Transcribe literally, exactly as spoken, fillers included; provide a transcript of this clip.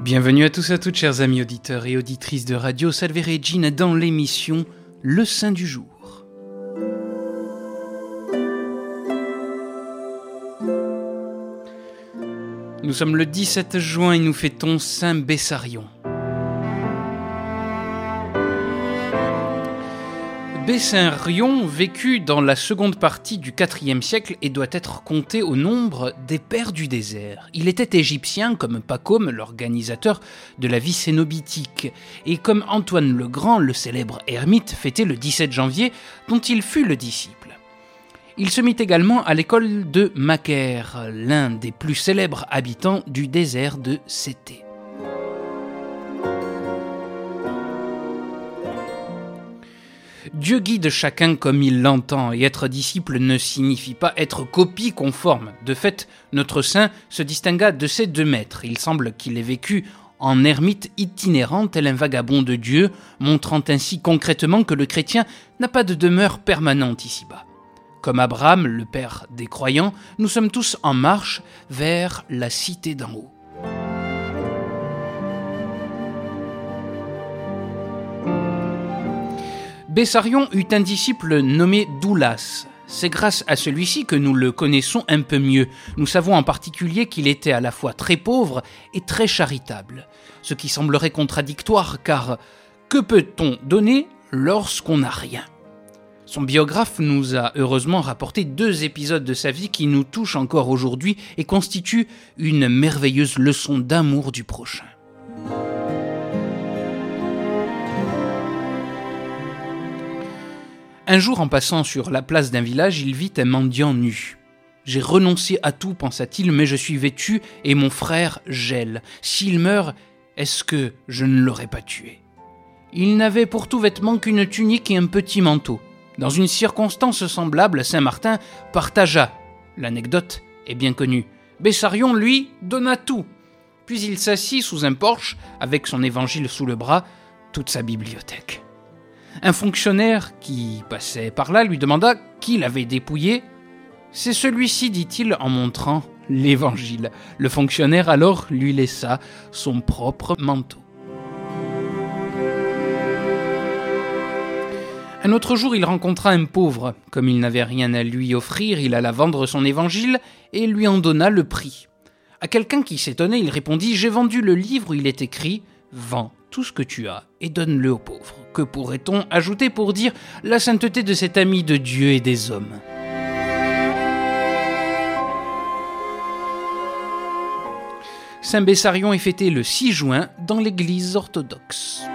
Bienvenue à tous et à toutes, chers amis auditeurs et auditrices de Radio Salve Regina, dans l'émission Le Saint du Jour. Nous sommes le dix-sept juin et nous fêtons Saint Bessarion. Bessarion vécut dans la seconde partie du quatrième siècle et doit être compté au nombre des pères du désert. Il était égyptien comme Pacôme, l'organisateur de la vie cénobitique, et comme Antoine le Grand, le célèbre ermite fêté le dix-sept janvier, dont il fut le disciple. Il se mit également à l'école de Macaire, l'un des plus célèbres habitants du désert de Sété. Dieu guide chacun comme il l'entend, et être disciple ne signifie pas être copie conforme. De fait, notre saint se distingua de ses deux maîtres. Il semble qu'il ait vécu en ermite itinérant, tel un vagabond de Dieu, montrant ainsi concrètement que le chrétien n'a pas de demeure permanente ici-bas. Comme Abraham, le père des croyants, nous sommes tous en marche vers la cité d'en haut. Bessarion eut un disciple nommé Doulas. C'est grâce à celui-ci que nous le connaissons un peu mieux. Nous savons en particulier qu'il était à la fois très pauvre et très charitable. Ce qui semblerait contradictoire, car que peut-on donner lorsqu'on n'a rien ? Son biographe nous a heureusement rapporté deux épisodes de sa vie qui nous touchent encore aujourd'hui et constituent une merveilleuse leçon d'amour du prochain. Un jour, en passant sur la place d'un village, il vit un mendiant nu. « J'ai renoncé à tout, pensa-t-il, mais je suis vêtu et mon frère gèle. S'il meurt, est-ce que je ne l'aurais pas tué ?» Il n'avait pour tout vêtement qu'une tunique et un petit manteau. Dans une circonstance semblable, Saint-Martin partagea. L'anecdote est bien connue. Bessarion, lui, donna tout. Puis il s'assit sous un porche, avec son évangile sous le bras, toute sa bibliothèque. Un fonctionnaire qui passait par là lui demanda qui l'avait dépouillé. « C'est celui-ci, dit-il en montrant l'évangile. » Le fonctionnaire alors lui laissa son propre manteau. Un autre jour, il rencontra un pauvre. Comme il n'avait rien à lui offrir, il alla vendre son évangile et lui en donna le prix. À quelqu'un qui s'étonnait, il répondit « J'ai vendu le livre où il est écrit « Vends tout ce que tu as et donne-le aux pauvres ». Que pourrait-on ajouter pour dire la sainteté de cet ami de Dieu et des hommes ? Saint Bessarion est fêté le six juin dans l'église orthodoxe.